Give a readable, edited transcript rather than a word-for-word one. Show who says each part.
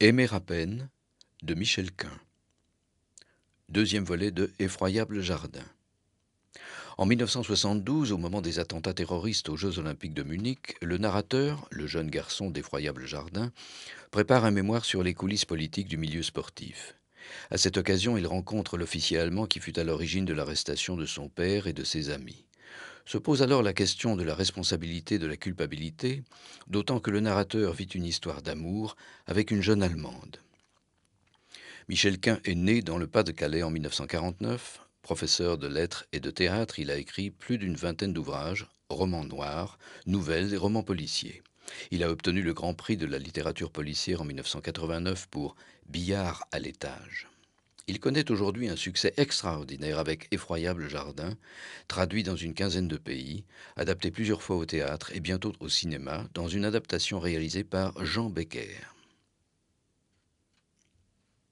Speaker 1: Aimer à peine de Michel Quint. Deuxième volet de Effroyable jardin. En 1972, au moment des attentats terroristes aux Jeux olympiques de Munich, le narrateur, le jeune garçon d'Effroyable jardin, prépare un mémoire sur les coulisses politiques du milieu sportif. À cette occasion, il rencontre l'officier allemand qui fut à l'origine de l'arrestation de son père et de ses amis. Se pose alors la question de la responsabilité de la culpabilité, d'autant que le narrateur vit une histoire d'amour avec une jeune Allemande. Michel Quint est né dans le Pas-de-Calais en 1949. Professeur de lettres et de théâtre, il a écrit plus d'une vingtaine d'ouvrages, romans noirs, nouvelles et romans policiers. Il a obtenu le Grand Prix de la littérature policière en 1989 pour Billard à l'étage. Il connaît aujourd'hui un succès extraordinaire avec Effroyable jardin, traduit dans une quinzaine de pays, adapté plusieurs fois au théâtre et bientôt au cinéma, dans une adaptation réalisée par Jean Becker.